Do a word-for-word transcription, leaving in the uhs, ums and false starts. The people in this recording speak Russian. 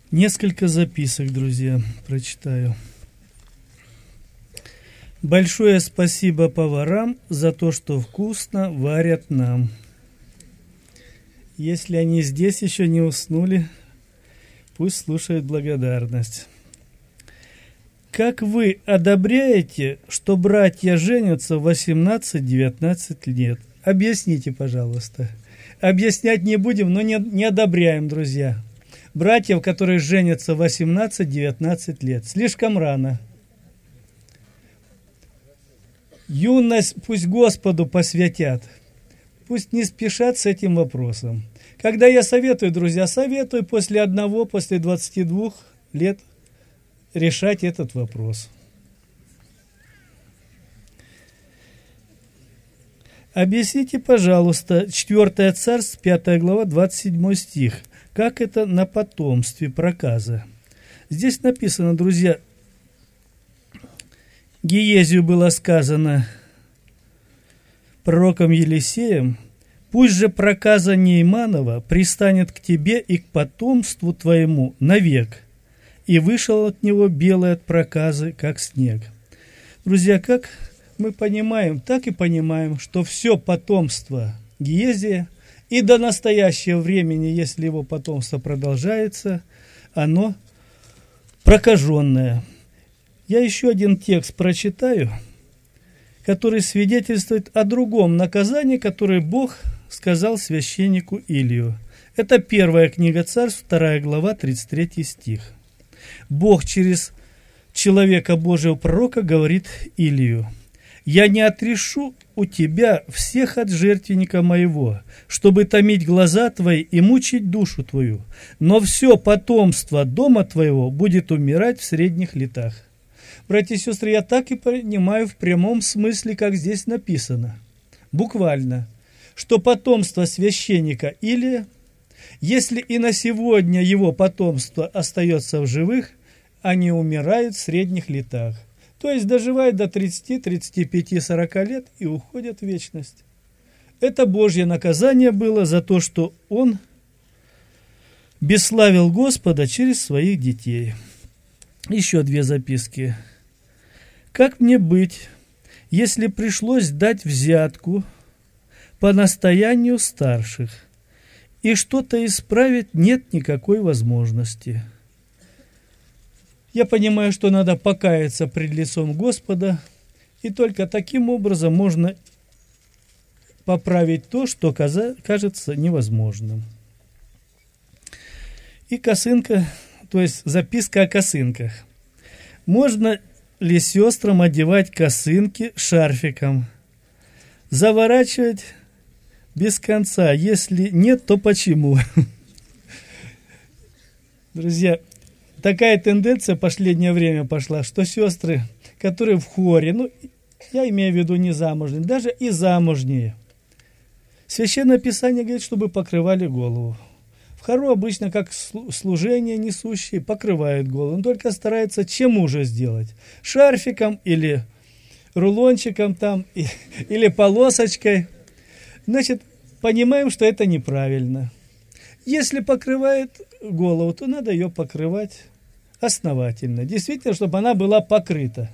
Несколько записок, друзья, прочитаю. Большое спасибо поварам за то, что вкусно варят нам. Если они здесь еще не уснули, пусть слушают благодарность. Как вы одобряете, что братья женятся в восемнадцать-девятнадцать лет? Объясните, пожалуйста. Объяснять не будем, но не, не одобряем, друзья. Братьев, которые женятся в восемнадцать-девятнадцать лет. Слишком рано. Юность пусть Господу посвятят. Пусть не спешат с этим вопросом. Когда я советую, друзья, советую после одного, после двадцати двух лет решать этот вопрос. Объясните, пожалуйста, четвёртое Царств, пятая глава, двадцать седьмой стих. Как это на потомстве проказа? Здесь написано, друзья, Гиезию было сказано пророком Елисеем: «Пусть же проказа Нейманова пристанет к тебе и к потомству твоему навек». И вышел от него белый от проказы, как снег. Друзья, как мы понимаем, так и понимаем, что все потомство Гиезия и до настоящего времени, если его потомство продолжается, оно прокаженное. Я еще один текст прочитаю, который свидетельствует о другом наказании, которое Бог сказал священнику Илию. Это первая книга Царств, вторая глава, тридцать третий стих. Бог через человека Божьего пророка говорит Илию: «Я не отрешу у тебя всех от жертвенника моего, чтобы томить глаза твои и мучить душу твою, но все потомство дома твоего будет умирать в средних летах». Братья и сестры, я так и понимаю в прямом смысле, как здесь написано, буквально, что потомство священника Илия, если и на сегодня его потомство остается в живых, они умирают в средних летах. То есть доживают до тридцати, тридцати пяти, сорока лет и уходят в вечность. Это Божье наказание было за то, что он бесславил Господа через своих детей. Еще две записки. Как мне быть, если пришлось дать взятку по настоянию старших, и что-то исправить нет никакой возможности? Я понимаю, что надо покаяться пред лицом Господа, и только таким образом можно поправить то, что кажется невозможным. И косынка, то есть записка о косынках. Можно ли сестрам одевать косынки шарфиком, заворачивать без конца? Если нет, то почему? Друзья, такая тенденция в последнее время пошла, что сестры, которые в хоре, ну, я имею в виду не замужние, даже и замужние, Священное Писание говорит, чтобы покрывали голову. В хору обычно, как служение несущие, покрывают голову. Он только старается чем уже сделать? Шарфиком или рулончиком там, или полосочкой. Значит, понимаем, что это неправильно. Если покрывает голову, то надо ее покрывать основательно. Действительно, чтобы она была покрыта.